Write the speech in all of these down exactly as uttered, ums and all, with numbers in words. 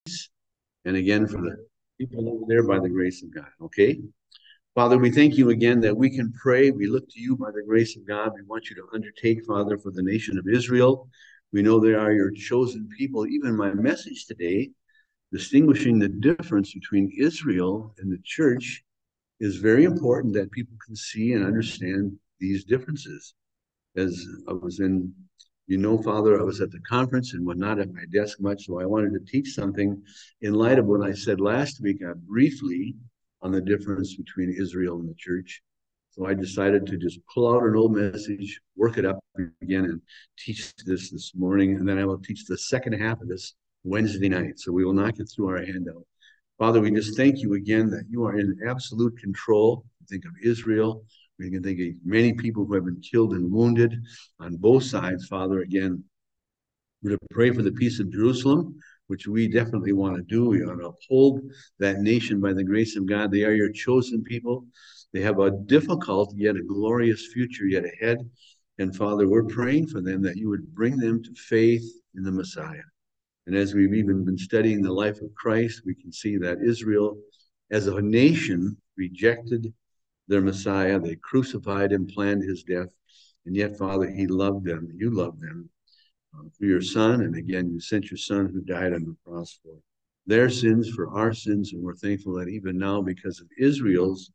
and again for the people over there by the grace of God. Okay? Father, we thank you again that we can pray. We look to you by the grace of God. We want you to undertake, Father, for the nation of Israel. We know they are your chosen people. Even my message today, distinguishing the difference between Israel and the church, is very important that people can see and understand these differences. As I was in, you know, Father, I was at the conference and was not at my desk much, so I wanted to teach something in light of what I said last week, uh, briefly on the difference between Israel and the church. So I decided to just pull out an old message, work it up again, and teach this this morning. And then I will teach the second half of this Wednesday night. So we will not get through our handout. Father, we just thank you again that you are in absolute control. Think of Israel. We can think of many people who have been killed and wounded on both sides, Father. Again, we're to pray for the peace of Jerusalem, which we definitely want to do. We want to uphold that nation by the grace of God. They are your chosen people. They have a difficult yet a glorious future yet ahead. And Father, we're praying for them that you would bring them to faith in the Messiah. And as we've even been studying the life of Christ, we can see that Israel, as a nation, rejected their Messiah. They crucified him, planned his death. And yet, Father, he loved them. You loved them uh, through your Son. And again, you sent your Son who died on the cross for their sins, for our sins. And we're thankful that even now, because of Israel's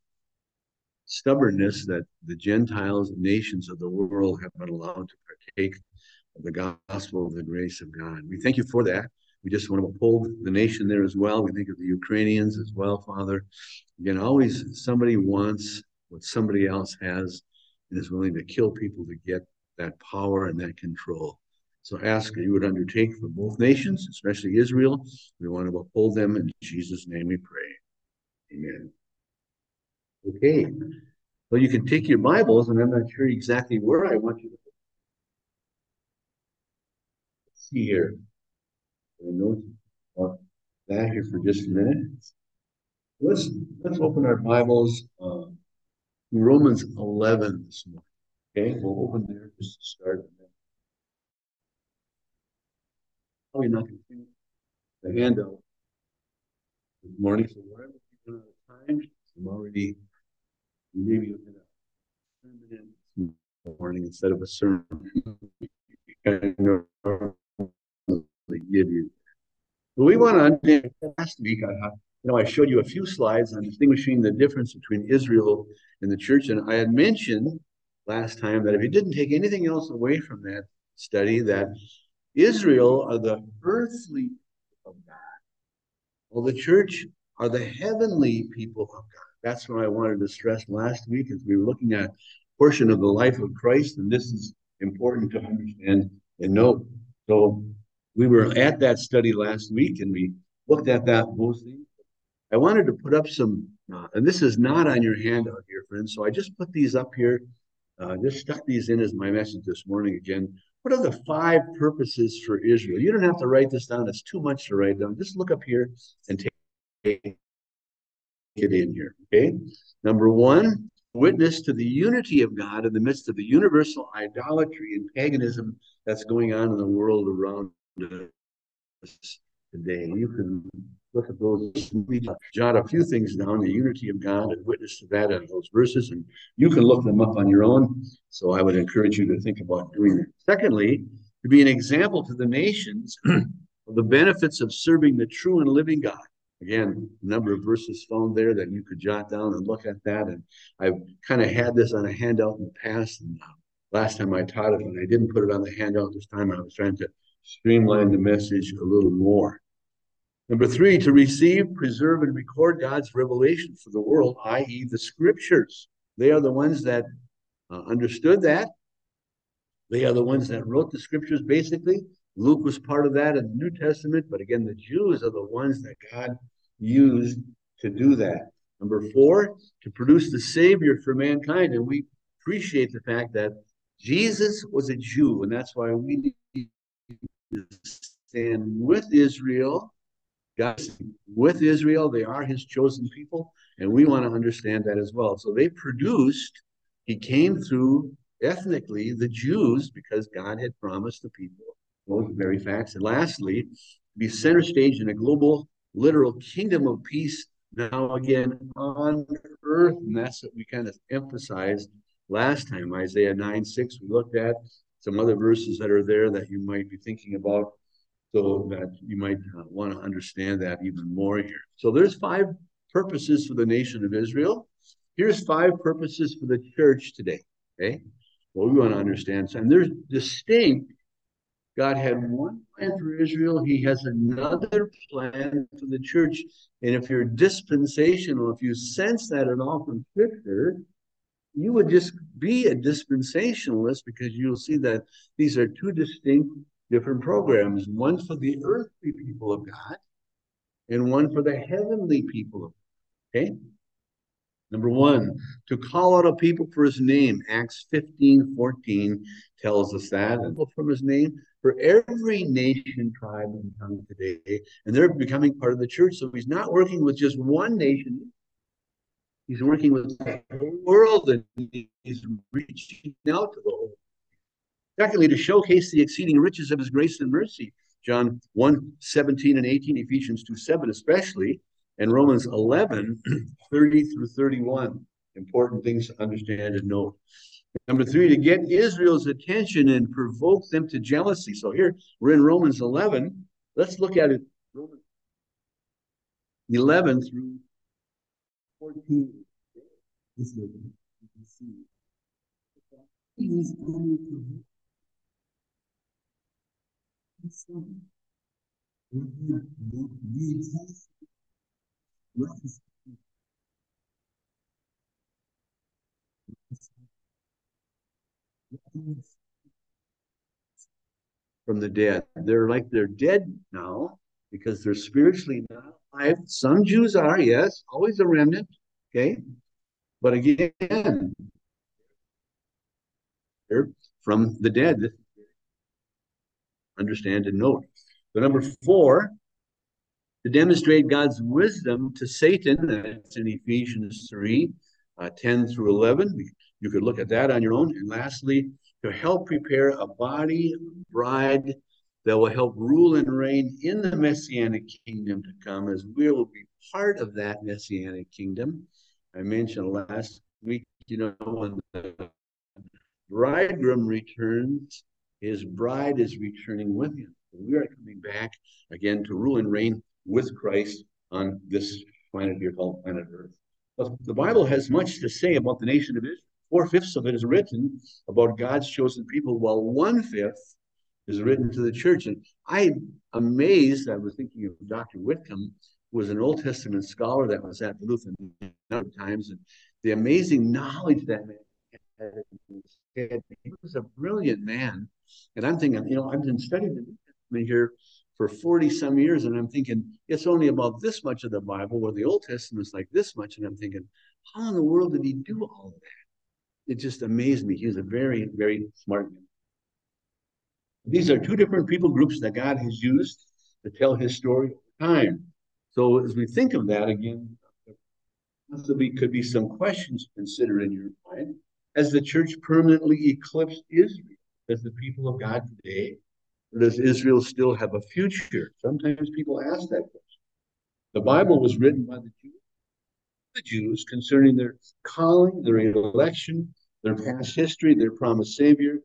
stubbornness, that the Gentiles, nations of the world have been allowed to partake of the gospel of the grace of God. We thank you for that. We just want to uphold the nation there as well. We think of the Ukrainians as well, Father. Again, always somebody wants what somebody else has and is willing to kill people to get that power and that control. So ask that you would undertake for both nations, especially Israel. We want to uphold them. In Jesus' name we pray. Amen. Okay. Well, you can take your Bibles, and I'm not sure exactly where I want you to see here. I know about that here for just a minute. Let's let's open our Bibles uh, Romans eleven this morning. Okay, we'll open there just to start. Probably not going to finish the handout this morning, so wherever we run out of time, I'm already maybe within a sermon in the morning instead of a sermon. I give you. But we want to understand last week. I, you know, I showed you a few slides on distinguishing the difference between Israel and the church, and I had mentioned last time that if you didn't take anything else away from that study, that Israel are the earthly of God, while the church are the heavenly people of God. That's what I wanted to stress last week as we were looking at a portion of the life of Christ, and this is important to understand and know. So we were at that study last week, and we looked at that mostly. I wanted to put up some, uh, and this is not on your handout here, friends. So I just put these up here, uh, just stuck these in as my message this morning again. What are the five purposes for Israel? You don't have to write this down. It's too much to write down. Just look up here and take it in here, okay? Number one, witness to the unity of God in the midst of the universal idolatry and paganism that's going on in the world around us today. You can look at those, jot a few things down, the unity of God, and witness to that in those verses, and you can look them up on your own. So I would encourage you to think about doing that. Secondly, to be an example to the nations of the benefits of serving the true and living God. Again, a number of verses found there that you could jot down and look at that. And I've kind of had this on a handout in the past. And uh, last time I taught it, and I didn't put it on the handout this time, I was trying to streamline the message a little more. Number three, to receive, preserve, and record God's revelation for the world, that is the scriptures. They are the ones that uh, understood that. They are the ones that wrote the scriptures, basically. Luke was part of that in the New Testament, but again, the Jews are the ones that God used to do that. Number four, to produce the Savior for mankind. And we appreciate the fact that Jesus was a Jew, and that's why we need to stand with Israel. God with Israel, they are his chosen people, and we want to understand that as well. So they produced, he came through ethnically the Jews because God had promised the people those very facts. And lastly, be center stage in a global, literal kingdom of peace now again on earth. And that's what we kind of emphasized last time. Isaiah nine six, we looked at some other verses that are there that you might be thinking about, so that you might uh, want to understand that even more here. So there's five purposes for the nation of Israel. Here's five purposes for the church today. Okay, well, we want to understand, and there's distinct. God had one plan for Israel. He has another plan for the church. And if you're dispensational, if you sense that at all from Scripture, you would just be a dispensationalist, because you'll see that these are two distinct different programs. One for the earthly people of God and one for the heavenly people of God. Okay? Number one, to call out a people for his name. Acts fifteen fourteen tells us that. And from his name for every nation, tribe, and tongue today. And they're becoming part of the church. So he's not working with just one nation. He's working with the whole world, and he's reaching out to the whole world. Secondly, to showcase the exceeding riches of his grace and mercy. John one seventeen and eighteen, Ephesians two seven especially, and Romans eleven thirty through thirty-one. Important things to understand and note. Number three, to get Israel's attention and provoke them to jealousy. So here we're in Romans eleven. Let's look at it. Romans eleven through fourteen. From the dead. They're like they're dead now because they're spiritually not alive. Some Jews are, yes, always a remnant. Okay. But again, they're from the dead. Understand and note. The number four, to demonstrate God's wisdom to Satan. That's in Ephesians three, uh, ten through eleven. You could look at that on your own. And lastly, to help prepare a body bride that will help rule and reign in the Messianic kingdom to come, as we will be part of that Messianic kingdom. I mentioned last week, you know, when the bridegroom returns, his bride is returning with him. We are coming back again to rule and reign with Christ on this planet here called planet Earth. But the Bible has much to say about the nation of Israel. Four-fifths of it is written about God's chosen people, while one-fifth is written to the church. And I'm amazed, I was thinking of Doctor Whitcomb, who was an Old Testament scholar that was at Duluth a number of times, and the amazing knowledge that man had. He was a brilliant man. And I'm thinking, you know, I've been studying the New Testament here for forty some years, and I'm thinking it's only about this much of the Bible, where the Old Testament is like this much. And I'm thinking, how in the world did he do all of that? It just amazed me. He was a very, very smart man. These are two different people groups that God has used to tell his story over time. So as we think of that again, possibly could be some questions to consider in your mind. Has the church permanently eclipsed Israel as the people of God today? Or does Israel still have a future? Sometimes people ask that question. The Bible was written by the Jews, the Jews concerning their calling, their election, their past history, their promised Savior,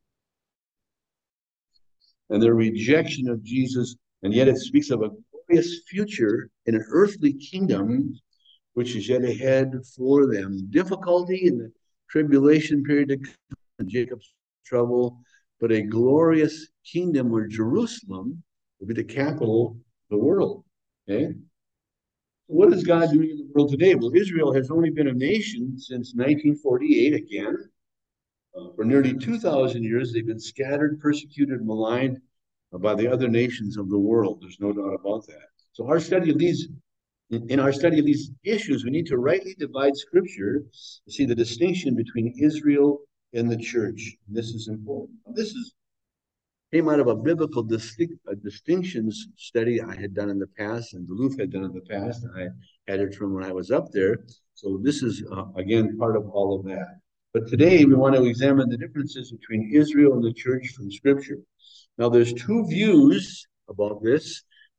and their rejection of Jesus. And yet it speaks of a glorious future in an earthly kingdom which is yet ahead for them. Difficulty in the tribulation period of Jacob's trouble, but a glorious kingdom where Jerusalem will be the capital of the world. Okay? What is God doing in the world today? Well, Israel has only been a nation since nineteen forty-eight again. Uh, for nearly two thousand years, they've been scattered, persecuted, maligned uh, by the other nations of the world. There's no doubt about that. So our study of these, in, in our study of these issues, we need to rightly divide Scripture to see the distinction between Israel and the church. And this is important. Now, this is came out of a biblical distinct, a distinctions study I had done in the past, and Duluth had done in the past, and I had it from when I was up there. So this is, uh, again, part of all of that. But today we want to examine the differences between Israel and the church from Scripture. Now, there's two views about this.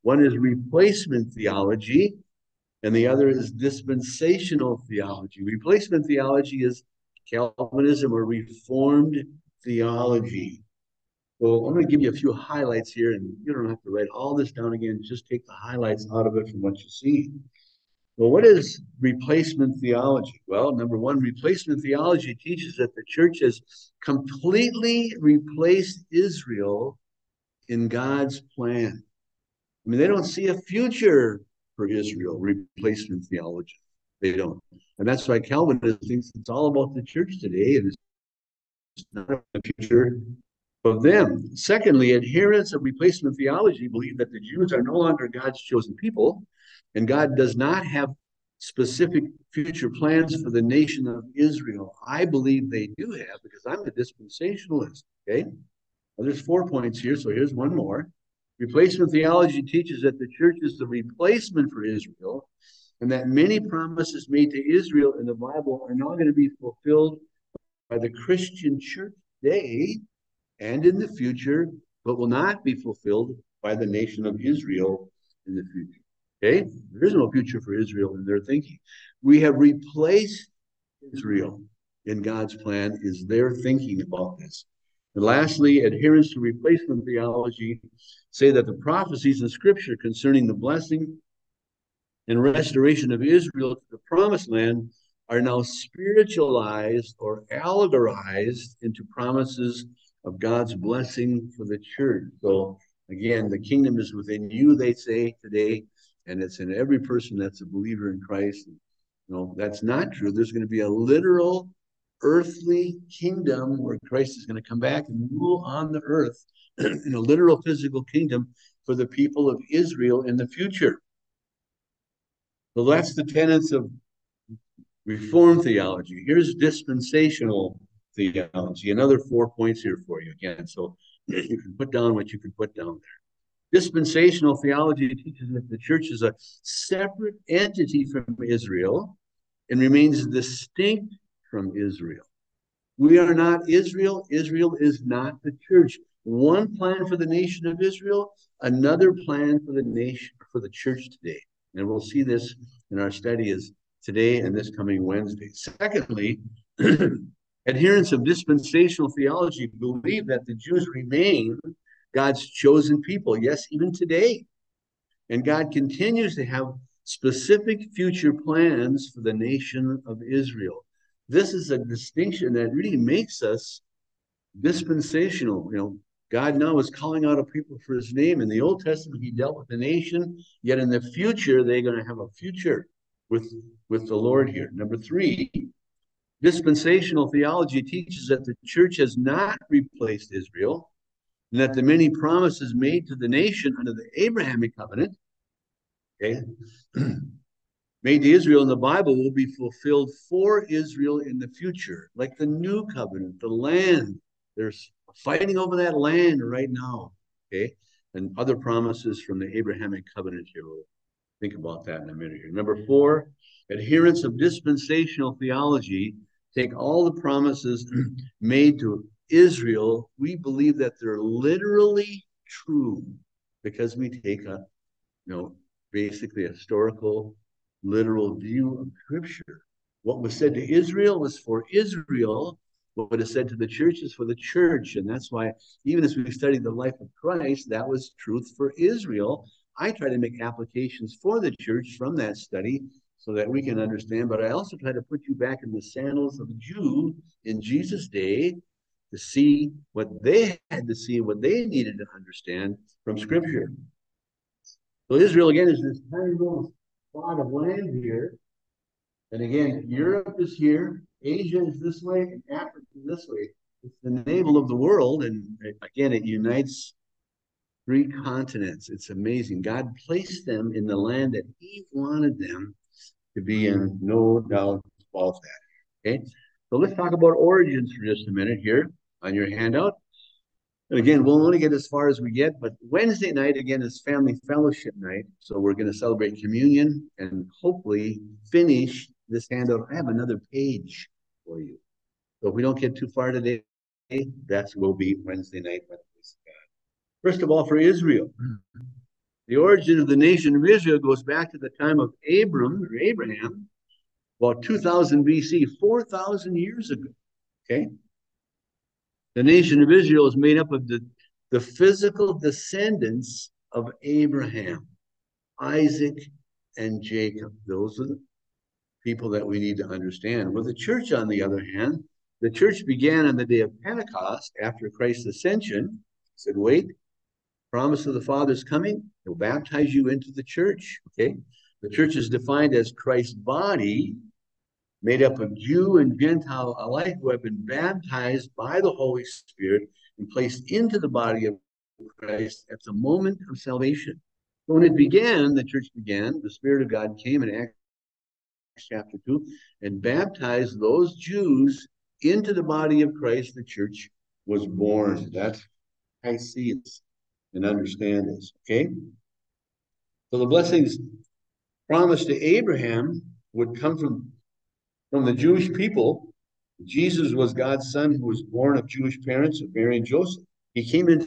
One is replacement theology, and the other is dispensational theology. Replacement theology is Calvinism or Reformed theology. So I'm going to give you a few highlights here, and you don't have to write all this down again. Just take the highlights out of it from what you see. Well, what is replacement theology? Well, number one, replacement theology teaches that the church has completely replaced Israel in God's plan. I mean, they don't see a future for Israel, replacement theology. They don't. And that's why Calvinism thinks it's all about the church today, and it's not the future of them. Secondly, adherents of replacement theology believe that the Jews are no longer God's chosen people, and God does not have specific future plans for the nation of Israel. I believe they do have, because I'm a dispensationalist. Okay. Well, there's four points here, so here's one more. Replacement theology teaches that the church is the replacement for Israel, and that many promises made to Israel in the Bible are now going to be fulfilled by the Christian church today and in the future, but will not be fulfilled by the nation of Israel in the future. Okay? There is no future for Israel in their thinking. We have replaced Israel in God's plan, is their thinking about this. And lastly, adherents to replacement theology say that the prophecies in Scripture concerning the blessing and restoration of Israel to the promised land are now spiritualized or allegorized into promises of God's blessing for the church. So again, the kingdom is within you, they say today, and it's in every person that's a believer in Christ. No, that's not true. There's going to be a literal earthly kingdom where Christ is going to come back and rule on the earth in a literal physical kingdom for the people of Israel in the future. So that's the tenets of Reformed theology. Here's dispensational theology. Another four points here for you again. So you can put down what you can put down there. Dispensational theology teaches that the church is a separate entity from Israel and remains distinct from Israel. We are not Israel. Israel is not the church. One plan for the nation of Israel, another plan for the nation, for the church today. And we'll see this in our study as today and this coming Wednesday. Secondly, adherents of dispensational theology believe that the Jews remain God's chosen people. Yes, even today. And God continues to have specific future plans for the nation of Israel. This is a distinction that really makes us dispensational. You know, God now is calling out a people for his name. In the Old Testament, he dealt with the nation, yet in the future, they're going to have a future with, with the Lord here. Number three, dispensational theology teaches that the church has not replaced Israel, and that the many promises made to the nation under the Abrahamic covenant, okay, made to Israel in the Bible will be fulfilled for Israel in the future, like the new covenant, the land. There's fighting over that land right now, okay? And other promises from the Abrahamic covenant here. We'll think about that in a minute here. Number four, adherents of dispensational theology take all the promises made to Israel. We believe that they're literally true because we take a, you know, basically a historical, literal view of Scripture. What was said to Israel was for Israel. What is said to the church is for the church. And that's why, even as we study the life of Christ, that was truth for Israel. I try to make applications for the church from that study so that we can understand. But I also try to put you back in the sandals of a Jew in Jesus' day to see what they had to see, what they needed to understand from Scripture. So Israel, again, is this tiny little spot of land here. And again, Europe is here, Asia is this way, and Africa is this way. It's the navel of the world. And again, it unites three continents. It's amazing. God placed them in the land that he wanted them to be in, no doubt about that. Okay, so let's talk about origins for just a minute here on your handout. And again, we'll only get as far as we get, but Wednesday night, again, is family fellowship night. So we're going to celebrate communion and hopefully finish this handout. I have another page for you. So if we don't get too far today, that will be Wednesday night. First of all, for Israel, The origin of the nation of Israel goes back to the time of Abram or Abraham, about two thousand B C, four thousand years ago. Okay. The nation of Israel is made up of the, the physical descendants of Abraham, Isaac, and Jacob. Those are the people that we need to understand. Well, the church, on the other hand, the church began on the day of Pentecost after Christ's ascension. He said, wait, promise of the Father's coming. He'll baptize you into the church. Okay. The church is defined as Christ's body, made up of Jew and Gentile alike, who have been baptized by the Holy Spirit and placed into the body of Christ at the moment of salvation. So when it began, the church began, the Spirit of God came in Acts chapter two and baptized those Jews into the body of Christ. The church was born. That's how I see it and understand this. Okay. So the blessings promised to Abraham would come from, from the Jewish people. Jesus was God's son who was born of Jewish parents, of Mary and Joseph. He came into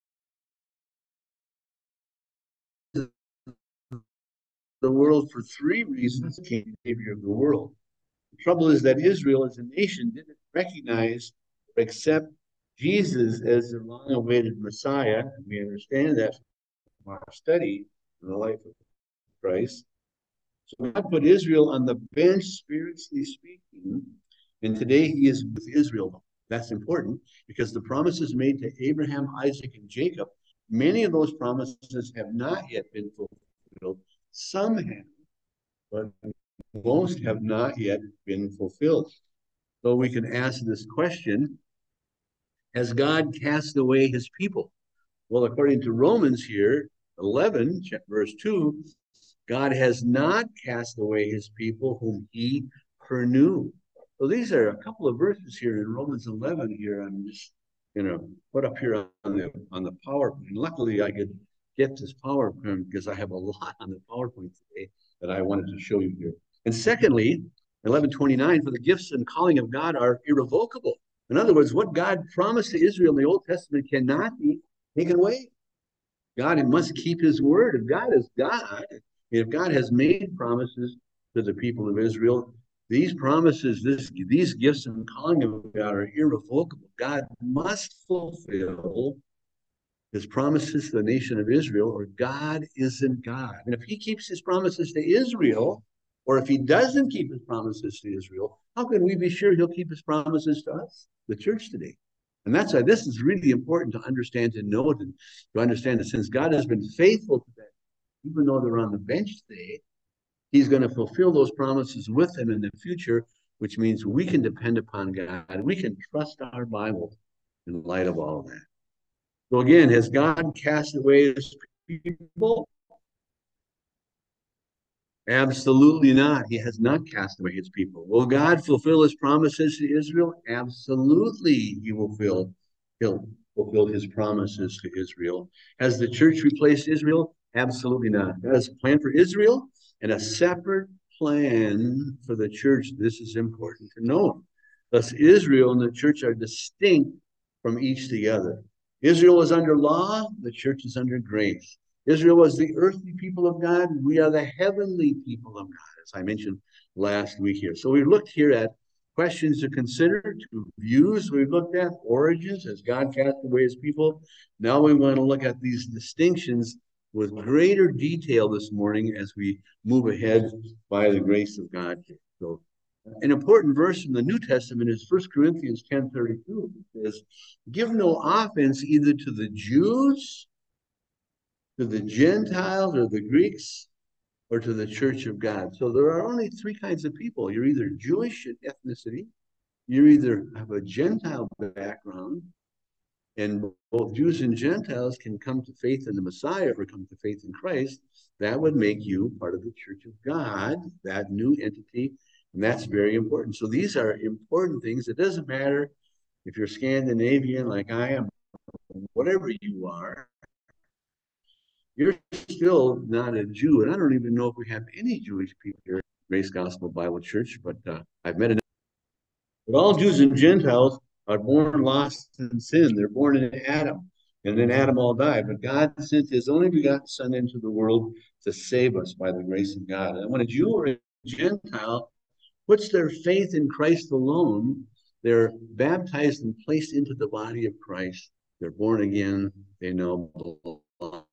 the world for three reasons. He became the Savior of the world. The trouble is that Israel as a nation didn't recognize or accept Jesus as the long-awaited Messiah. And we understand that from our study in the life of Christ. So God put Israel on the bench, spiritually speaking, and today he is with Israel. That's important because the promises made to Abraham, Isaac, and Jacob, many of those promises have not yet been fulfilled. Some have, but most have not yet been fulfilled. So we can ask this question, has God cast away his people? Well, according to Romans here, eleven, verse two, God has not cast away his people whom he foreknew. So these are a couple of verses here in Romans eleven here. I'm just going to put up here on the on the PowerPoint. Luckily, I could get this PowerPoint because I have a lot on the PowerPoint today that I wanted to show you here. And secondly, eleven twenty-nine, for the gifts and calling of God are irrevocable. In other words, what God promised to Israel in the Old Testament cannot be taken away. God must keep his word. If God is God, if God has made promises to the people of Israel, these promises, this, these gifts and calling of God are irrevocable. God must fulfill his promises to the nation of Israel, or God isn't God. And if he keeps his promises to Israel, or if he doesn't keep his promises to Israel, how can we be sure he'll keep his promises to us, the church today? And that's why this is really important to understand, to know, and to understand that since God has been faithful to that, even though they're on the bench today, he's going to fulfill those promises with them in the future, which means we can depend upon God. We can trust our Bible in light of all of that. So again, has God cast away his people? Absolutely not. He has not cast away his people. Will God fulfill his promises to Israel? Absolutely, he will fulfill, he'll fulfill his promises to Israel. Has the church replaced Israel? Absolutely not. God has a plan for Israel and a separate plan for the church. This is important to know. Thus, Israel and the church are distinct from each the other. Israel is under law, the church is under grace. Israel was the earthly people of God. We are the heavenly people of God, as I mentioned last week here. So we looked here at questions to consider, two views we've looked at, origins, as God cast away his people. Now we want to look at these distinctions with greater detail this morning as we move ahead by the grace of God. So an important verse from the New Testament is First Corinthians ten thirty-two. It says, give no offense either to the Jews, to the Gentiles or the Greeks, or to the church of God. So there are only three kinds of people. You're either Jewish in ethnicity, you either have a Gentile background, and both Jews and Gentiles can come to faith in the Messiah or come to faith in Christ. That would make you part of the church of God, that new entity, and that's very important. So these are important things. It doesn't matter if you're Scandinavian like I am, whatever you are, you're still not a Jew. And I don't even know if we have any Jewish people here at Grace Gospel Bible Church, but uh, I've met enough. But all Jews and Gentiles are born lost in sin. They're born in Adam. And then Adam all died. But God sent his only begotten Son into the world to save us by the grace of God. And when a Jew or a Gentile puts their faith in Christ alone, they're baptized and placed into the body of Christ. They're born again. They know belong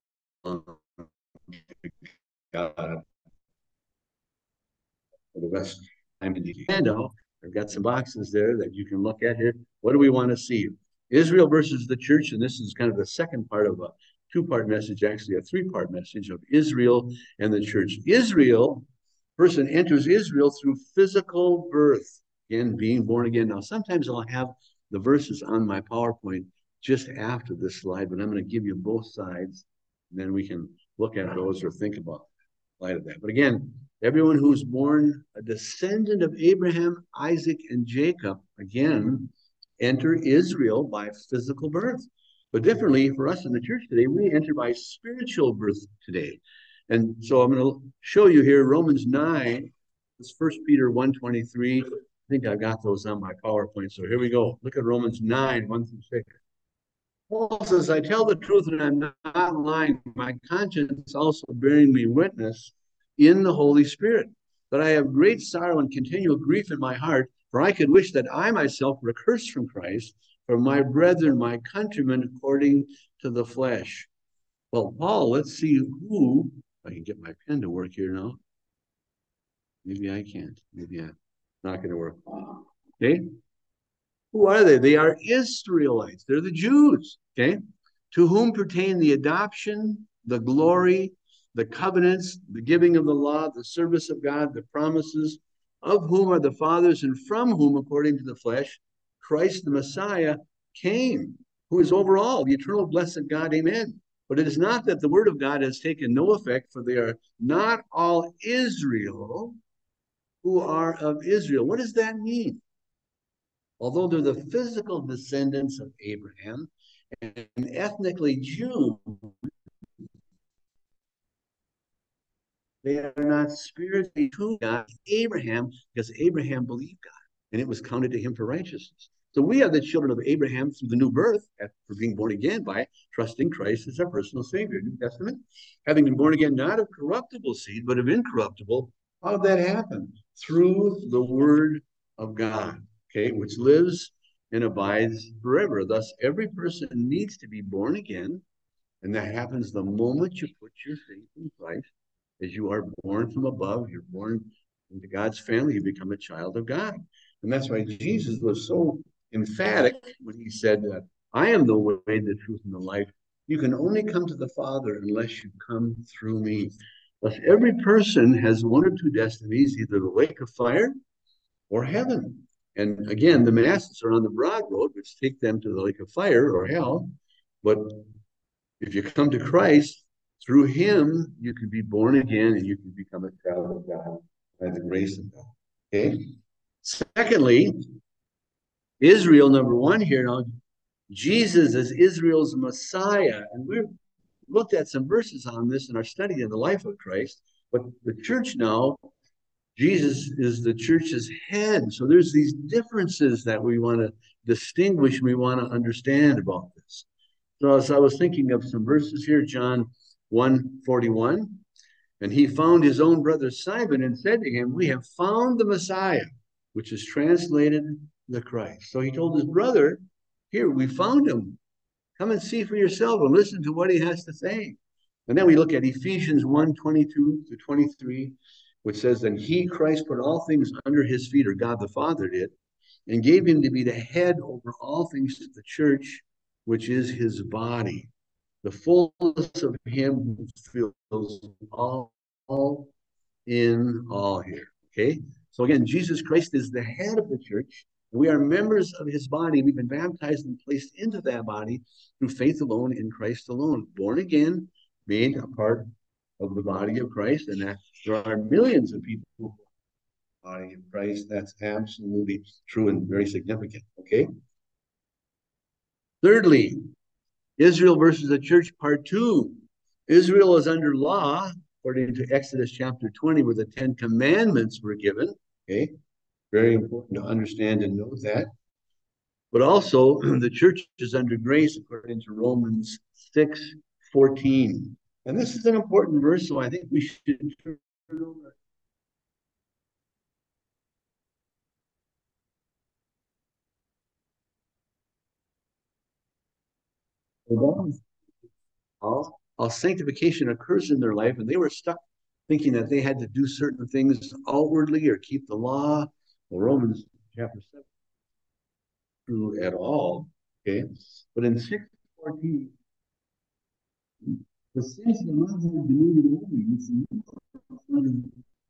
to God for the rest. I'm in the handout. I've got some boxes there that you can look at here. What do we want to see? Israel versus the church, and this is kind of the second part of a two-part message, actually a three-part message of Israel and the church. Israel, person enters Israel through physical birth, again, being born again. Now, sometimes I'll have the verses on my PowerPoint just after this slide, but I'm going to give you both sides, and then we can look at those or think about light of that. But again, everyone who's born a descendant of Abraham, Isaac, and Jacob, again, enter Israel by physical birth. But differently for us in the church today, we enter by spiritual birth today. And so I'm going to show you here Romans nine, this First Peter one twenty-three. I think I got those on my PowerPoint. So here we go. Look at Romans nine, one through six. Paul says, I tell the truth and I'm not lying. My conscience also bearing me witness in the Holy Spirit, that I have great sorrow and continual grief in my heart, for I could wish that I myself were cursed from Christ, for my brethren, my countrymen, according to the flesh. Well, Paul, let's see who, if I can get my pen to work here now. Maybe I can't. Maybe I'm not going to work. Okay. Who are they? They are Israelites. They're the Jews, okay? To whom pertain the adoption, the glory, the covenants, the giving of the law, the service of God, the promises, of whom are the fathers, and from whom, according to the flesh, Christ the Messiah came, who is over all, the eternal blessed God, amen. But it is not that the word of God has taken no effect, for they are not all Israel who are of Israel. What does that mean? Although they're the physical descendants of Abraham and ethnically Jew, they are not spiritually true God, Abraham, because Abraham believed God and it was counted to him for righteousness. So we are the children of Abraham through the new birth, for being born again by trusting Christ as our personal Savior. New Testament, having been born again, not of corruptible seed, but of incorruptible. How did that happen? Through the word of God. Okay, which lives and abides forever. Thus, every person needs to be born again, and that happens the moment you put your faith in Christ. As you are born from above, you're born into God's family, you become a child of God. And that's why Jesus was so emphatic when he said that I am the way, the truth, and the life. You can only come to the Father unless you come through me. Thus, every person has one or two destinies, either the lake of fire or heaven. And again, the masses are on the broad road, which take them to the lake of fire or hell. But if you come to Christ, through him, you can be born again and you can become a child of God by the grace of God. Okay? Secondly, Israel, number one here now, Jesus is Israel's Messiah. And we've looked at some verses on this in our study in the life of Christ. But the church now, Jesus is the church's head. So there's these differences that we want to distinguish, we want to understand about this. So as I was thinking of some verses here, John one forty-one, and he found his own brother Simon and said to him, we have found the Messiah, which is translated the Christ. So he told his brother, here, we found him. Come and see for yourself and listen to what he has to say. And then we look at Ephesians one twenty-two to twenty-three, which says, and he, Christ, put all things under his feet, or God the Father did, and gave him to be the head over all things to the church, which is his body, the fullness of him who fills all, all in all here. Okay? So again, Jesus Christ is the head of the church. We are members of his body. We've been baptized and placed into that body through faith alone in Christ alone. Born again, made a part of the body of Christ, and that there are millions of people who are the body of Christ. That's absolutely true and very significant. Okay? Thirdly, Israel versus the church, part two. Israel is under law, according to Exodus chapter twenty, where the Ten Commandments were given. Okay, very important to understand and know that. But also, the church is under grace according to Romans six fourteen. And this is an important verse, so I think we should turn over. All, all sanctification occurs in their life, and they were stuck thinking that they had to do certain things outwardly or keep the law. Well, Romans chapter seven true at all. Okay. But in six fourteen, the sins that not have dominion over you,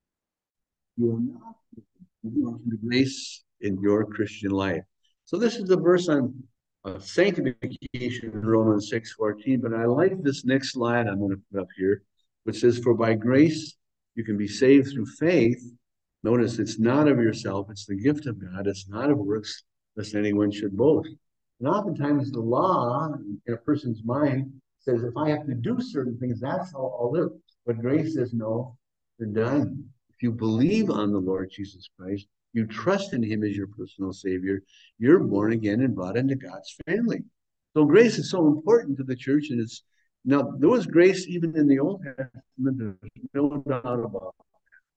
you are not the grace in your Christian life. So this is the verse on uh, sanctification in Romans six fourteen, but I like this next slide I'm going to put up here, which says, for by grace you can be saved through faith. Notice it's not of yourself, it's the gift of God. It's not of works, lest anyone should boast. And oftentimes the law in a person's mind says, if I have to do certain things, that's how I'll live. But grace says, no, you're done. If you believe on the Lord Jesus Christ, you trust in him as your personal savior, you're born again and brought into God's family. So grace is so important to the church, and it's now there was grace even in the Old Testament, there's no doubt about it.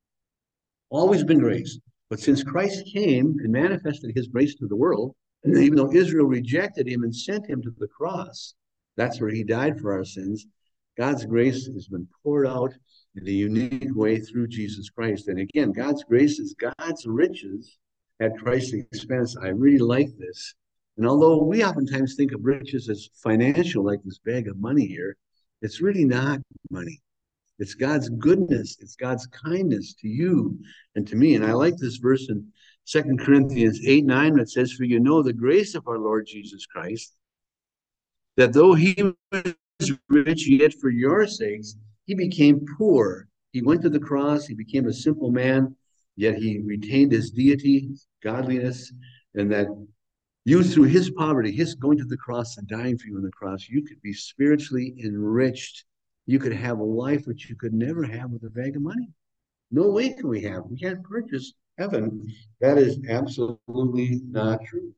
Always been grace. But since Christ came and manifested his grace to the world, even though Israel rejected him and sent him to the cross, that's where he died for our sins. God's grace has been poured out in a unique way through Jesus Christ. And again, God's grace is God's riches at Christ's expense. I really like this. And although we oftentimes think of riches as financial, like this bag of money here, it's really not money. It's God's goodness. It's God's kindness to you and to me. And I like this verse in Second Corinthians eight nine that says, for you know the grace of our Lord Jesus Christ, that though he was rich, yet for your sakes he became poor. He went to the cross. He became a simple man, yet he retained his deity, godliness, and that you, through his poverty, his going to the cross and dying for you on the cross, you could be spiritually enriched. You could have a life which you could never have with a bag of money. No way can we have. We can't purchase heaven. That is absolutely not true.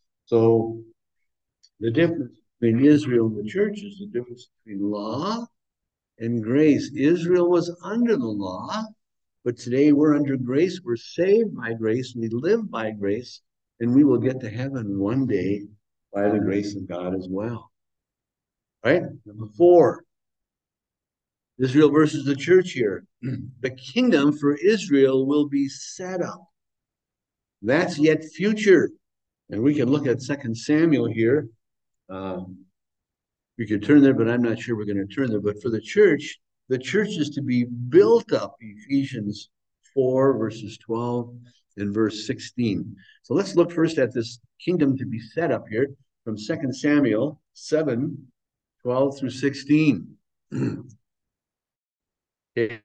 So the difference between Israel and the church is the difference between law and grace. Israel was under the law, but today we're under grace. We're saved by grace. We live by grace, and we will get to heaven one day by the grace of God as well. Right? Number four, Israel versus the church here. The kingdom for Israel will be set up. That's yet future. And we can look at Second Samuel here. Um, we could turn there, but I'm not sure we're going to turn there. But for the church, the church is to be built up, Ephesians four, verses twelve and verse sixteen. So let's look first at this kingdom to be set up here from Second Samuel seven, twelve through sixteen. Okay.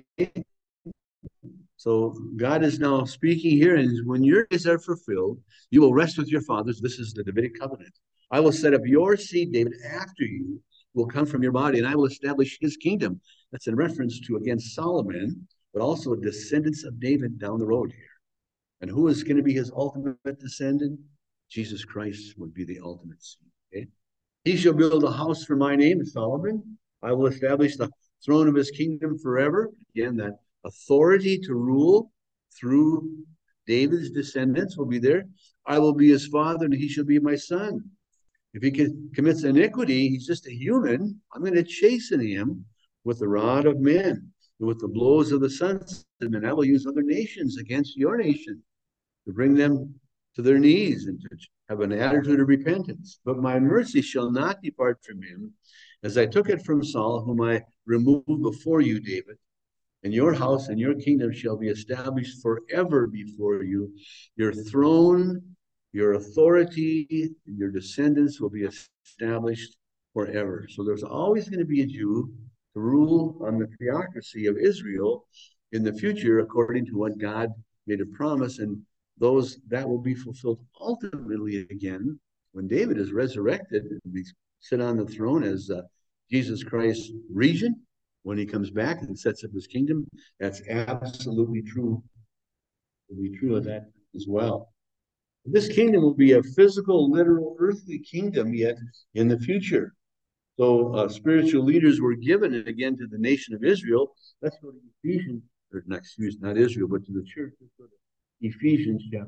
So God is now speaking here, and when your days are fulfilled, you will rest with your fathers. This is the Davidic covenant. I will set up your seed, David, after you will come from your body, and I will establish his kingdom. That's in reference to, again, Solomon, but also descendants of David down the road here. And who is going to be his ultimate descendant? Jesus Christ would be the ultimate seed. Okay? He shall build a house for my name, Solomon. I will establish the throne of his kingdom forever. Again, that authority to rule through David's descendants will be there. I will be his father, and he shall be my son. If he commits iniquity, he's just a human. I'm going to chasten him with the rod of men, and with the blows of the sons, and I will use other nations against your nation to bring them to their knees and to have an attitude of repentance. But my mercy shall not depart from him, as I took it from Saul, whom I removed before you, David. And your house and your kingdom shall be established forever before you. Your throne, your authority, and your descendants will be established forever. So there's always going to be a Jew to rule on the theocracy of Israel in the future, according to what God made a promise. And those that will be fulfilled ultimately again when David is resurrected and we sit on the throne as uh, Jesus Christ's regent. When he comes back and sets up his kingdom, that's absolutely true. It will be true of that as well. This kingdom will be a physical, literal, earthly kingdom yet in the future. So uh, spiritual leaders were given it again to the nation of Israel. Let's go to Ephesians, or not, excuse, not Israel, but to the church. Let's go to Ephesians chapter.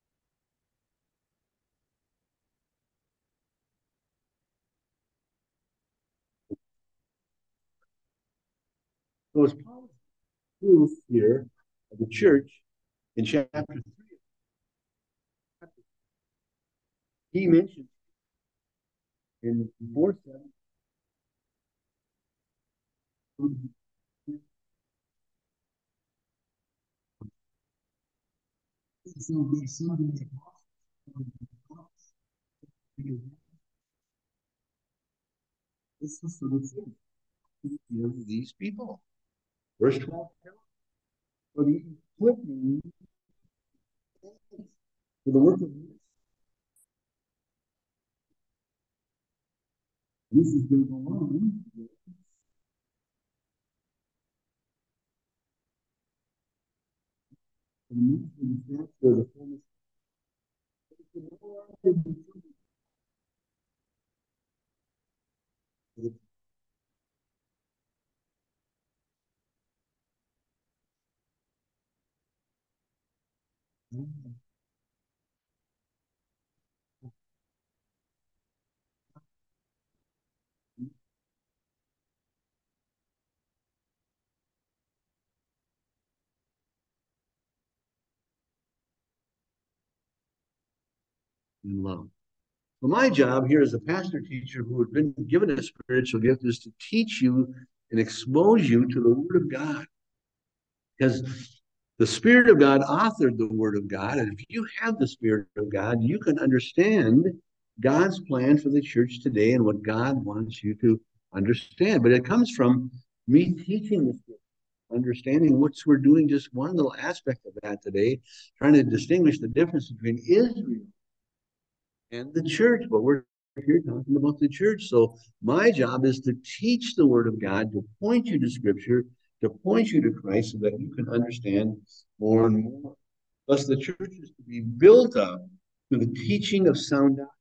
So it's Paul's proof here of the church in chapter three. He mentions in verse seven. This is for the of these people. Verse twelve. For the equipping for the work of this is going to go on. For the fullness. In love. Well, my job here as a pastor teacher who had been given a spiritual gift is to teach you and expose you to the Word of God. Because the Spirit of God authored the Word of God. And if you have the Spirit of God, you can understand God's plan for the church today and what God wants you to understand. But it comes from me teaching the Spirit, understanding what we're doing, just one little aspect of that today, trying to distinguish the difference between Israel and the church. But we're here talking about the church. So my job is to teach the Word of God, to point you to Scripture, to point you to Christ so that you can understand more and more. Thus, the church is to be built up through the teaching of sound doctrine,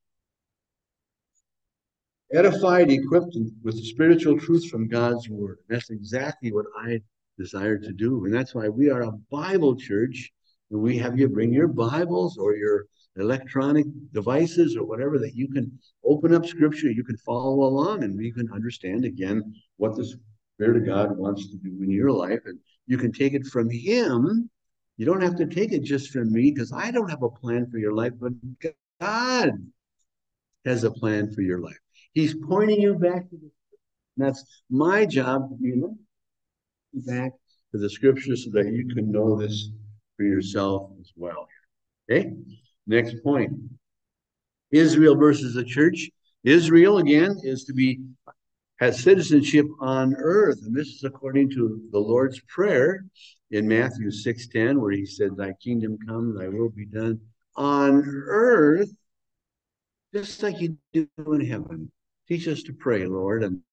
edified, equipped with spiritual truth from God's Word. That's exactly what I desire to do. And that's why we are a Bible church. And we have you bring your Bibles or your electronic devices or whatever that you can open up Scripture, you can follow along, and you can understand again what the Spirit of God wants to do in your life. And you can take it from Him. You don't have to take it just from me because I don't have a plan for your life, but God has a plan for your life. He's pointing you back to the. That's my job, you know, back to the Scriptures so that you can know this for yourself as well. Okay, next point. Israel versus the church. Israel, again, is to be, has citizenship on earth. And this is according to the Lord's Prayer in Matthew six ten, where he said, thy kingdom come, thy will be done on earth, just like you do in heaven. Teach us to pray, Lord. And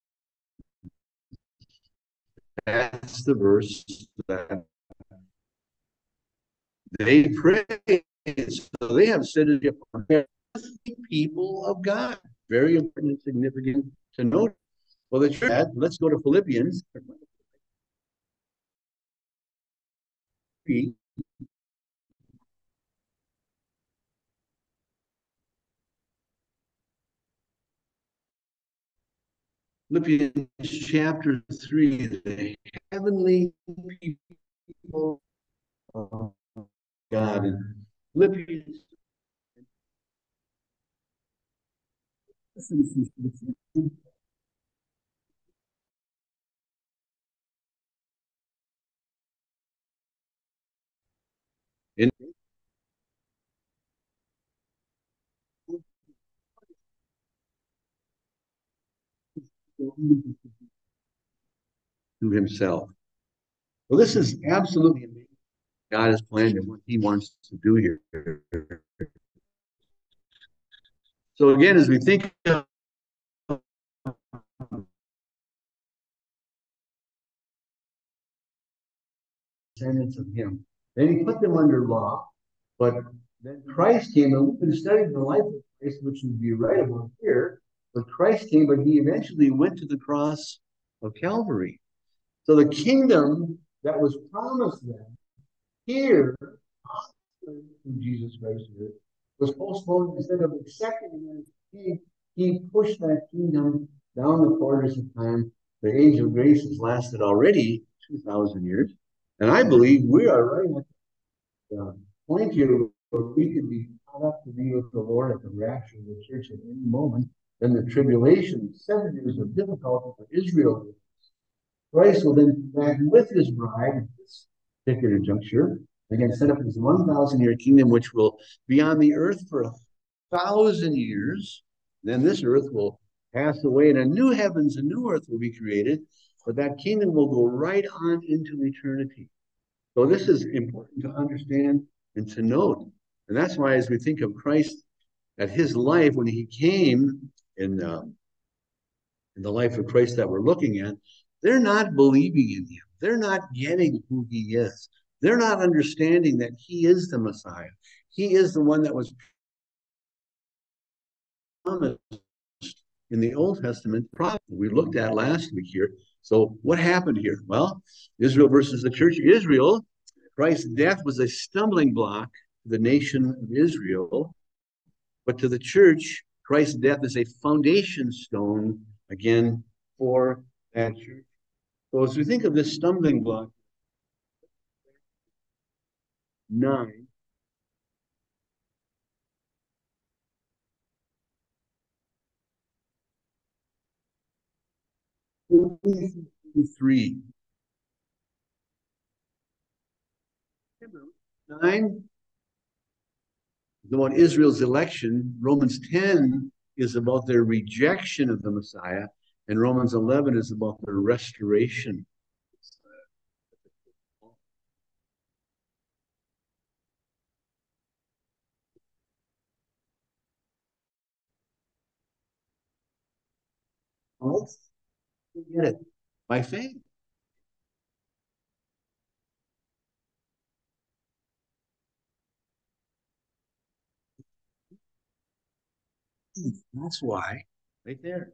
that's the verse that they pray. So they have citizenship on earth, people of God. Very important and significant to note. Well, the church, let's go to Philippians. Philippians chapter three, the heavenly people of God. And Philippians, in to himself. Well, this is absolutely amazing. God has planned and what he wants to do here. So again, as we think of descendants of him, then he put them under law, but Then Christ came, and we've been studying the life of Christ, which would be right about here. But Christ came, but he eventually went to the cross of Calvary. So the kingdom that was promised them here through Jesus Christ here was postponed. Instead of accepting him as king, he pushed that kingdom down the quarters of time. The age of grace has lasted already two thousand years. And I believe we are right at the point here where we could be caught up to be with the Lord at the rapture of the church at any moment. Then the tribulation, seven years of difficulty for Israel. Christ will then come back with his bride at this particular juncture. Again, set up his one thousand year kingdom, which will be on the earth for a thousand years. Then this earth will pass away, and a new heavens and new earth will be created. But that kingdom will go right on into eternity. So this is important to understand and to note. And that's why, as we think of Christ at his life, when he came in, uh, in the life of Christ that we're looking at, they're not believing in him. They're not getting who he is. They're not understanding that he is the Messiah. He is the one that was promised in the Old Testament prophet we looked at last week here. So what happened here? Well, Israel versus the church of Israel. Christ's death was a stumbling block to the nation of Israel, but to the church, Christ's death is a foundation stone, again, for that church. So as we think of this stumbling block, nine, three, nine is about Israel's election. Romans ten is about their rejection of the Messiah, and Romans eleven is about their restoration. Let's get it by faith. That's why, right there.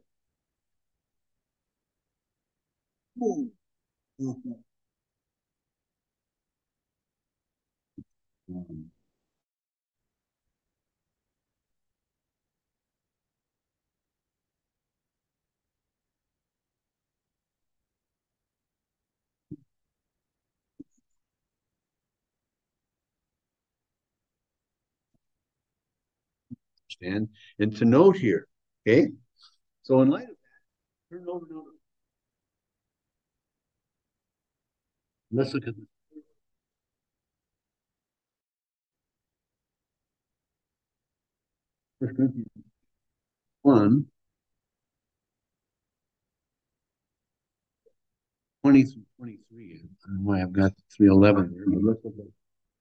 Understand? And to note here, okay? So in light of that, turn over to let's look at First Corinthians one, twenty through twenty-three. I don't know why I've got three eleven there, but let's look at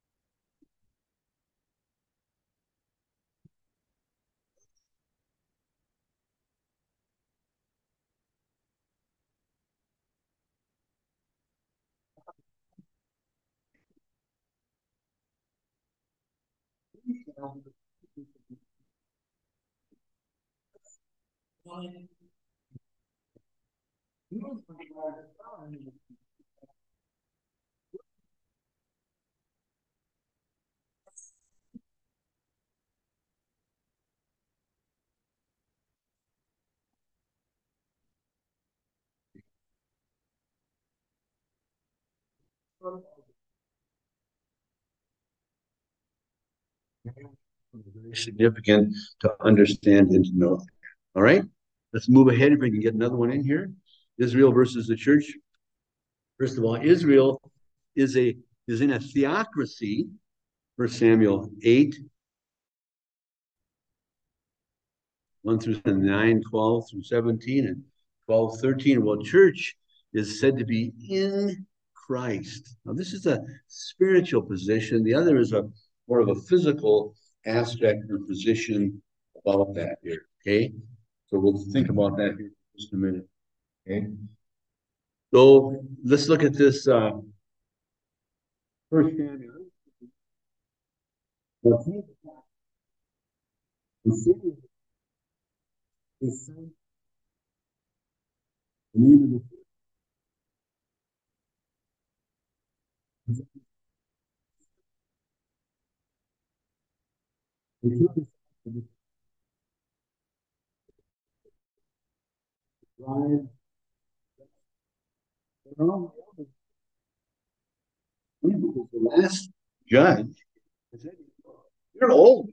very significant to understand and to know. All right, let's move ahead if we can get another one in here. Israel versus the church. First of all, Israel is a is in a theocracy. First Samuel eight, one through nine, twelve through seventeen, and twelve, thirteen. Well, church is said to be in Christ. Now, this is a spiritual position. The other is a more of a physical aspect or position about that here. Okay. So we'll think about that here for just a minute. Okay. So let's look at this uh, first Samuel His son, and even the drive around the last judge. Said, you're old.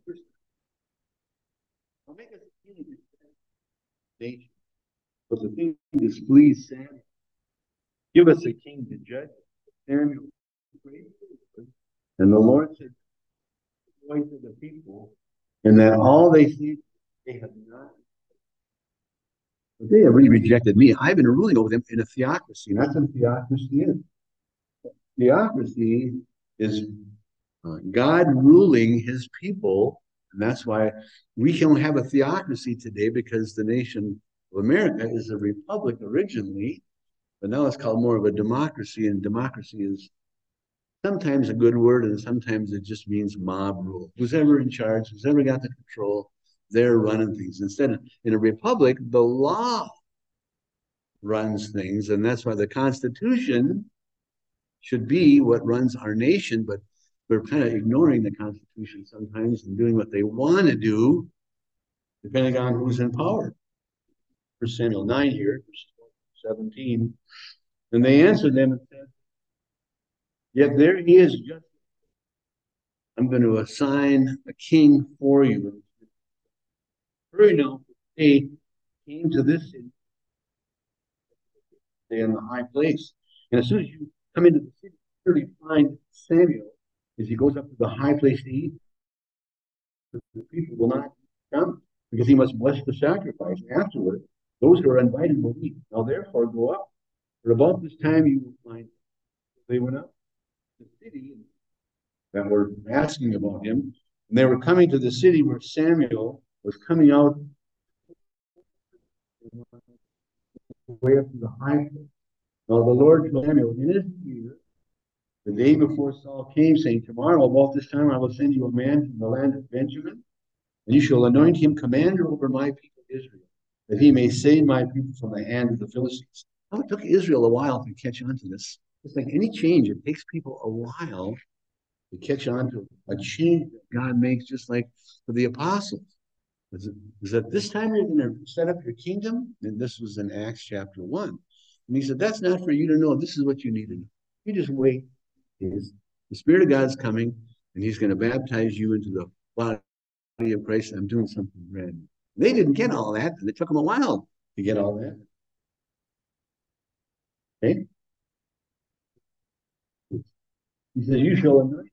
I'll make us a king of this nation. But the thing displeased Samuel. Give us a king to judge. Samuel prayed, and the Lord said, the voice of the people, and that all they see, they have not. But they have really rejected me. I've been ruling over them in a theocracy, and that's what theocracy is. Theocracy is uh, God ruling his people, and that's why we don't have a theocracy today, because the nation of America is a republic originally, but now it's called more of a democracy, and democracy is sometimes a good word, and sometimes it just means mob rule. Who's ever in charge, who's ever got the control, they're running things. Instead of in a republic, the law runs things, and that's why the Constitution should be what runs our nation, but we're kind of ignoring the Constitution sometimes and doing what they want to do, depending on who's in power. First Samuel nine here, seventeen. And they answered them and said, yet there he is just. I'm going to assign a king for you. Hurry now, they came to this city, stay in the high place. And as soon as you come into the city, you really find Samuel as he goes up to the high place to eat. The people will not come because he must bless the sacrifice. Afterward, those who are invited will eat. Now therefore go up. For about this time you will find they went up to the city that were asking about him. And they were coming to the city where Samuel was coming out way up to the high place. Now the Lord told Samuel in his ear, the day before Saul came, saying, tomorrow about this time I will send you a man from the land of Benjamin, and you shall anoint him commander over my people Israel, that he may save my people from the hand of the Philistines. Now it took Israel a while to catch on to this. It's like any change, it takes people a while to catch on to a change that God makes, just like for the apostles. Is, it, is that this time you're going to set up your kingdom? And this was in Acts chapter one. And he said, that's not for you to know. This is what you need to know. You just wait. Is the Spirit of God's coming, and he's going to baptize you into the body of Christ. I'm doing something brand new. They didn't get all that, and it took them a while to get all that. Okay? He says, you shall anoint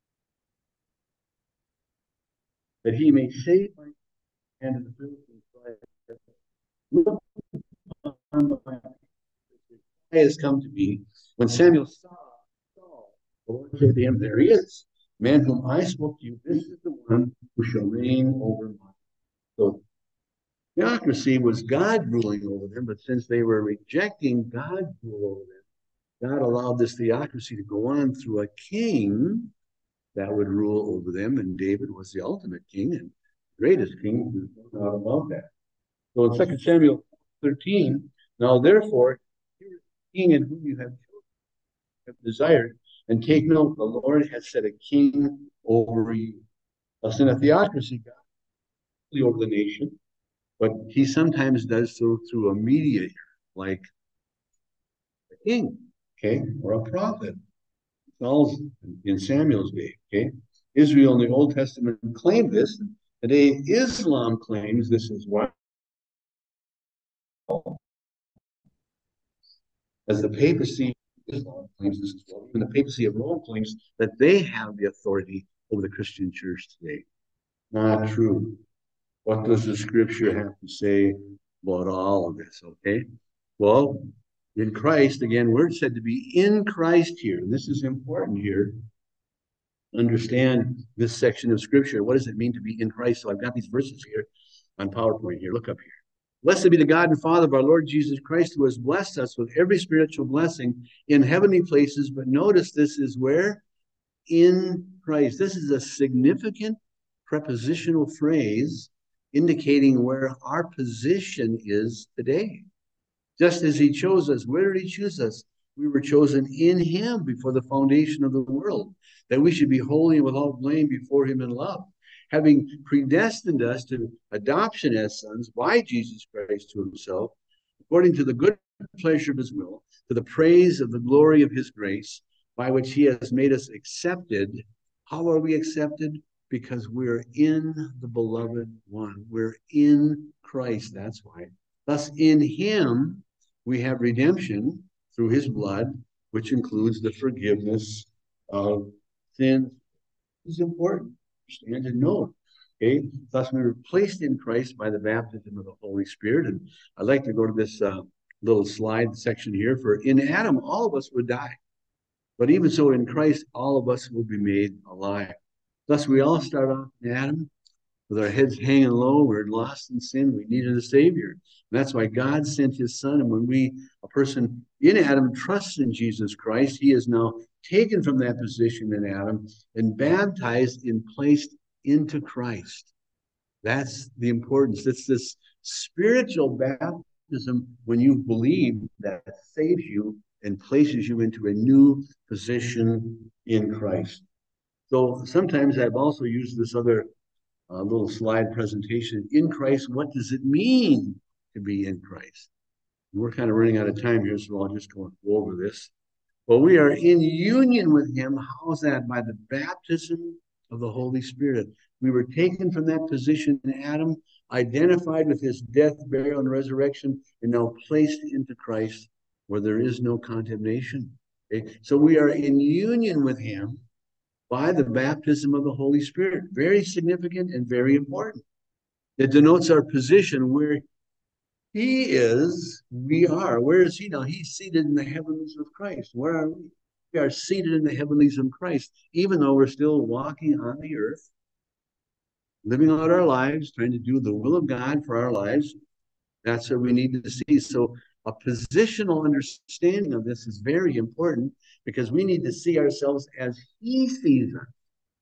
that he may save my hand of the Philistines. Look on my has come to me. When Samuel saw Saul, the Lord said to him, there he is, man whom I spoke to you, this is the one who shall reign over my. So theocracy was God ruling over them, but since they were rejecting God's rule over them, God allowed this theocracy to go on through a king that would rule over them, and David was the ultimate king and greatest king. There's no doubt about that. So in Second Samuel thirteen, now therefore, here is the king in whom you have, have desired, and take note, the Lord has set a king over you. Thus in a theocracy, God is over the nation, but he sometimes does so through a mediator, like a king, okay, or a prophet. Saul's in Samuel's day, okay? Israel in the Old Testament claimed this. Today, Islam claims this is why. As the papacy, Islam claims this as well. Even the papacy of Rome claims that they have the authority over the Christian church today. Not true. What does the scripture have to say about all of this, okay? Well, in Christ, again, we're said to be in Christ here. And this is important here. Understand this section of scripture. What does it mean to be in Christ? So I've got these verses here on PowerPoint here. Look up here. Blessed be the God and Father of our Lord Jesus Christ, who has blessed us with every spiritual blessing in heavenly places. But notice this is where? In Christ. This is a significant prepositional phrase indicating where our position is today. Just as he chose us, where did he choose us? We were chosen in him before the foundation of the world, that we should be holy and without blame before him in love, having predestined us to adoption as sons by Jesus Christ to himself, according to the good pleasure of his will, to the praise of the glory of his grace, by which he has made us accepted. How are we accepted? Because we're in the beloved one. We're in Christ, that's why. Thus, in him, we have redemption through his blood, which includes the forgiveness of sin. This is important to understand and know. Okay, thus we were placed in Christ by the baptism of the Holy Spirit. And I'd like to go to this uh, little slide section here. For in Adam, all of us would die. But even so, in Christ, all of us will be made alive. Thus, we all start off in Adam with our heads hanging low. We're lost in sin. We needed a Savior. And that's why God sent his Son. And when we, a person in Adam, trusts in Jesus Christ, he is now taken from that position in Adam and baptized and placed into Christ. That's the importance. It's this spiritual baptism when you believe that saves you and places you into a new position in Christ. So sometimes I've also used this other uh, little slide presentation. In Christ, what does it mean to be in Christ? We're kind of running out of time here, so I'll just go, go over this. Well, we are in union with him. How's that? By the baptism of the Holy Spirit. We were taken from that position in Adam, identified with his death, burial, and resurrection, and now placed into Christ where there is no condemnation. Okay? So we are in union with him by the baptism of the Holy Spirit. Very significant and very important. It denotes our position where he is, we are. Where is he now? He's seated in the heavenlies with Christ. Where are we? We are seated in the heavenlies in Christ, even though we're still walking on the earth, living out our lives, trying to do the will of God for our lives. That's what we need to see. So a positional understanding of this is very important because we need to see ourselves as he sees us,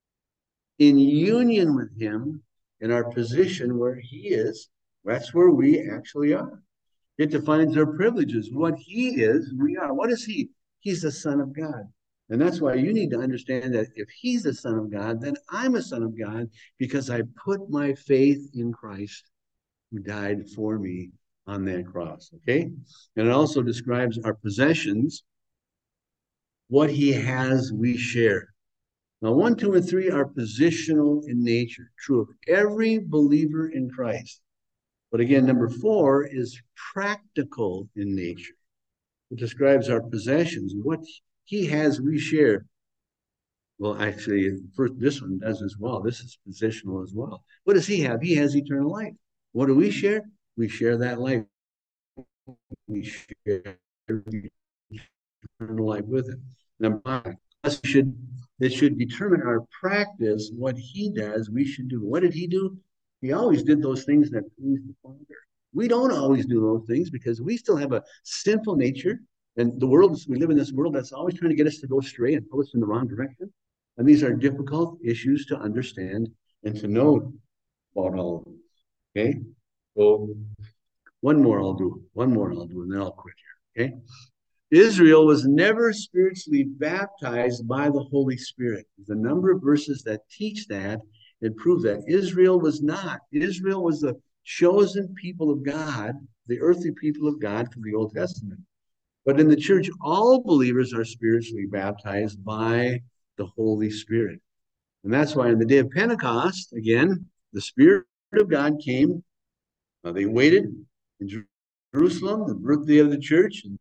in union with him in our position where he is. That's where we actually are. It defines our privileges. What he is, we are. What is he? He's the Son of God. And that's why you need to understand that if he's the Son of God, then I'm a son of God because I put my faith in Christ who died for me on that cross. Okay? And it also describes our possessions. What he has, we share. Now, one, two, and three are positional in nature, true of every believer in Christ. But again, number four is practical in nature. It describes our possessions. What he has, we share. Well, actually, first, this one does as well. This is positional as well. What does he have? He has eternal life. What do we share? We share that life. We share eternal life with him. Number five, us should, it should determine our practice. What he does, we should do. What did he do? He always did those things that pleased the Father. We don't always do those things because we still have a sinful nature. And the world, we live in this world that's always trying to get us to go astray and pull us in the wrong direction. And these are difficult issues to understand and to know about all of them. Okay? So one more I'll do. One more I'll do, and then I'll quit here. Okay? Israel was never spiritually baptized by the Holy Spirit. There's a number of verses that teach that and prove that. Israel was not. Israel was the chosen people of God, the earthly people of God from the Old Testament. But in the church, all believers are spiritually baptized by the Holy Spirit. And that's why on the day of Pentecost, again, the Spirit of God came. Uh, they waited in Jerusalem, the birthday of the church, and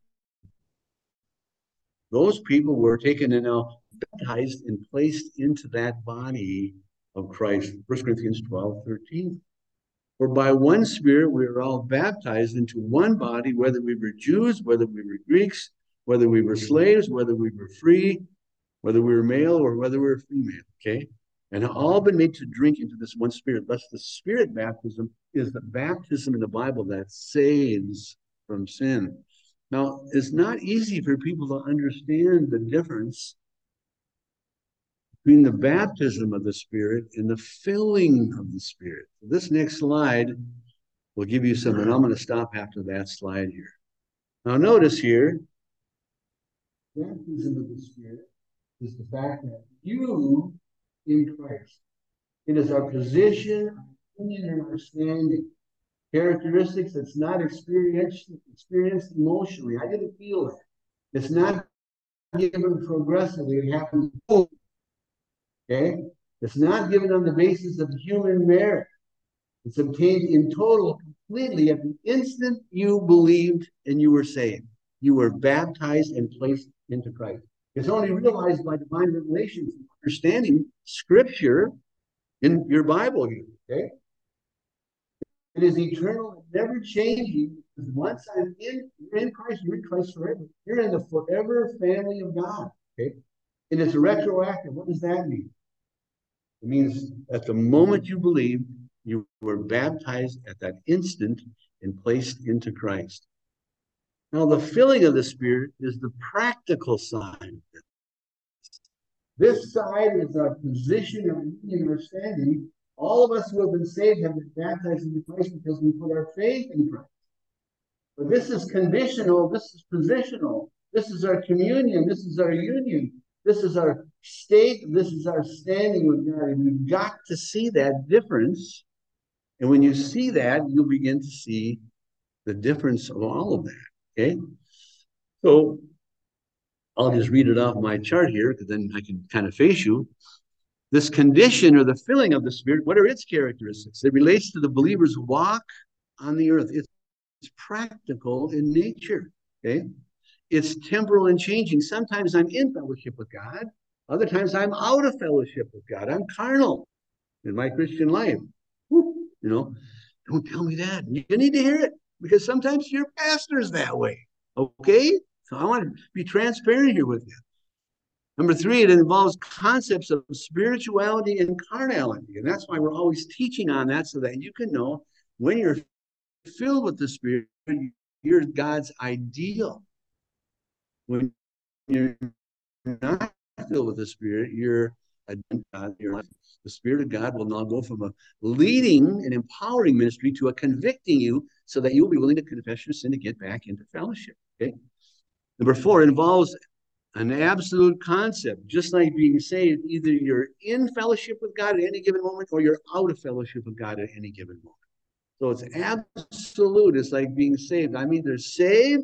those people were taken and now baptized and placed into that body of Christ. First Corinthians twelve, thirteen. For by one Spirit we are all baptized into one body, whether we were Jews, whether we were Greeks, whether we were slaves, whether we were free, whether we were male or whether we were female, okay? And have all been made to drink into this one Spirit. Thus the Spirit baptism is the baptism in the Bible that saves from sin. Now, it's not easy for people to understand the difference between the baptism of the Spirit and the filling of the Spirit. This next slide will give you some, and I'm going to stop after that slide here. Now notice here, baptism of the Spirit is the fact that you in Christ. It is our position, opinion, and our standing. Characteristics that's not experienced, experienced emotionally. I didn't feel that. It's not given progressively. It happens. Okay? It's not given on the basis of human merit. It's obtained in total, completely at the instant you believed and you were saved. You were baptized and placed into Christ. It's only realized by divine revelation, understanding Scripture in your Bible. Okay? It is eternal and never changing. Because once I'm in, you're in Christ, you're in Christ forever. You're in the forever family of God. Okay? And it's retroactive. What does that mean? It means at the moment you believed, you were baptized at that instant and placed into Christ. Now, the filling of the Spirit is the practical side. This side is our position of union or standing. All of us who have been saved have been baptized into Christ because we put our faith in Christ. But this is conditional. This is positional. This is our communion. This is our union. This is our state. This is our standing with God. And you've got to see that difference. And when you see that, you'll begin to see the difference of all of that. Okay? So I'll just read it off my chart here, because then I can kind of face you. This condition or the filling of the Spirit, what are its characteristics? It relates to the believer's walk on the earth. It's, it's practical in nature. Okay? It's temporal and changing. Sometimes I'm in fellowship with God. Other times I'm out of fellowship with God. I'm carnal in my Christian life. You know, don't tell me that. You need to hear it, because sometimes your pastor's that way. Okay? So I want to be transparent here with you. Number three, it involves concepts of spirituality and carnality. And that's why we're always teaching on that, so that you can know when you're filled with the Spirit, you're God's ideal. When you're not filled with the Spirit, you're God, you're the Spirit of God will now go from a leading and empowering ministry to a convicting you, so that you'll be willing to confess your sin to get back into fellowship. Okay. Number four, it involves an absolute concept, just like being saved. Either you're in fellowship with God at any given moment, or you're out of fellowship with God at any given moment. So it's absolute. It's like being saved. I'm either saved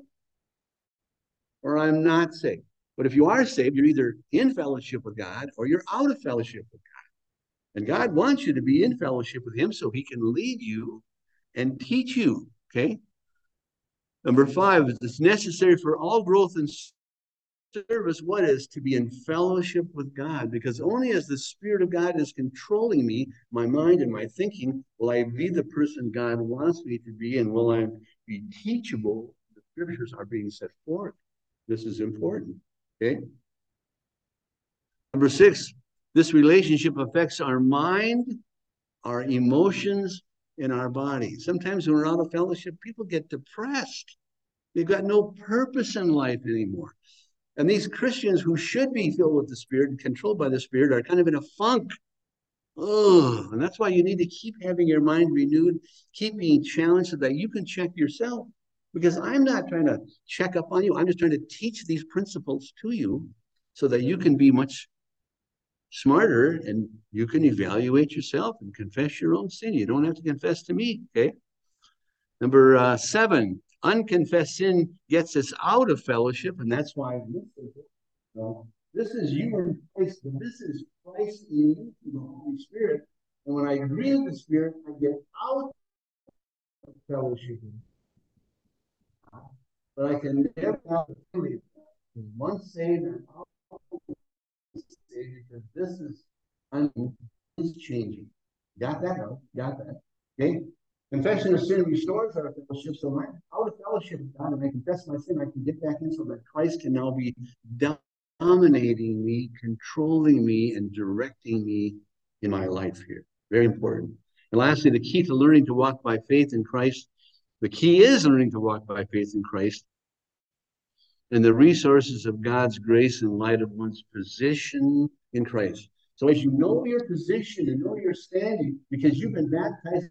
or I'm not saved. But if you are saved, you're either in fellowship with God or you're out of fellowship with God. And God wants you to be in fellowship with Him so He can lead you and teach you. Okay. Number five, it's necessary for all growth and service. What is to be in fellowship with God? Because only as the Spirit of God is controlling me, my mind and my thinking, will I be the person God wants me to be, and will I be teachable. The Scriptures are being set forth. This is important. Okay. Number six, this relationship affects our mind, our emotions, and our body. Sometimes when we're out of fellowship, people get depressed. They've got no purpose in life anymore. And these Christians who should be filled with the Spirit and controlled by the Spirit are kind of in a funk. Oh, and that's why you need to keep having your mind renewed, keep being challenged, so that you can check yourself. Because I'm not trying to check up on you. I'm just trying to teach these principles to you so that you can be much smarter and you can evaluate yourself and confess your own sin. You don't have to confess to me, okay? Number uh, seven, unconfessed sin gets us out of fellowship, and that's why this is, uh, this is you in Christ, but this is Christ in you through the Holy Spirit. And when I agree with the Spirit, I get out of fellowship. But I can never have the feeling of once saved and out saved, because this is is changing. Got that? Got that? Okay. Confession of sin restores our fellowship. So I'm out of fellowship with God, and I confess my sin, I can get back in, so that Christ can now be dominating me, controlling me, and directing me in my life here. Very important. And lastly, the key to learning to walk by faith in Christ, the key is learning to walk by faith in Christ and the resources of God's grace in light of one's position in Christ. So as you know your position and know your standing, because you've been baptized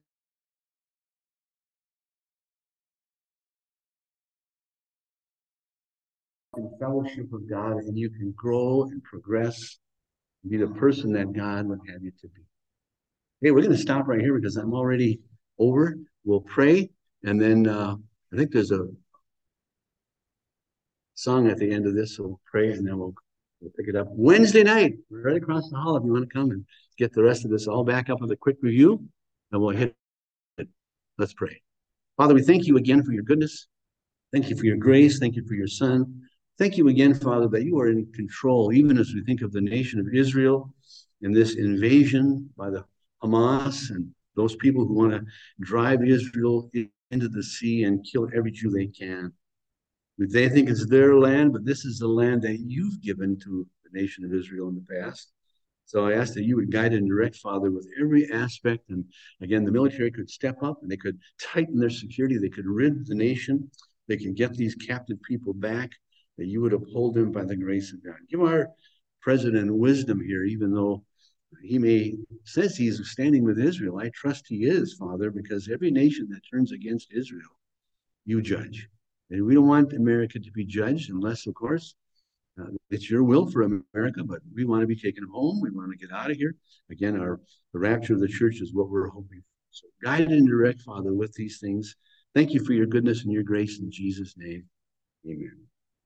in fellowship with God, and you can grow and progress and be the person that God would have you to be. Hey, we're going to stop right here because I'm already over. We'll pray, and then uh, I think there's a song at the end of this, so we'll pray, and then we'll, we'll pick it up Wednesday night. We're right across the hall if you want to come and get the rest of this all back up with a quick review, and we'll hit it. Let's pray. Father, we thank you again for your goodness. Thank you for your grace. Thank you for your son. Thank you again, Father, that you are in control, even as we think of the nation of Israel and this invasion by the Hamas and those people who want to drive Israel into the sea and kill every Jew they can. They think it's their land, but this is the land that you've given to the nation of Israel in the past. So I ask that you would guide and direct, Father, with every aspect. And again, the military could step up and they could tighten their security. They could rid the nation. They can get these captive people back, that you would uphold them by the grace of God. Give our president wisdom here, even though he may says he's standing with Israel. I trust he is, Father, because every nation that turns against Israel, you judge. And we don't want America to be judged unless, of course, uh, it's your will for America, but we want to be taken home. We want to get out of here. Again, our the rapture of the church is what we're hoping for. So guide and direct, Father, with these things. Thank you for your goodness and your grace in Jesus' name. Amen.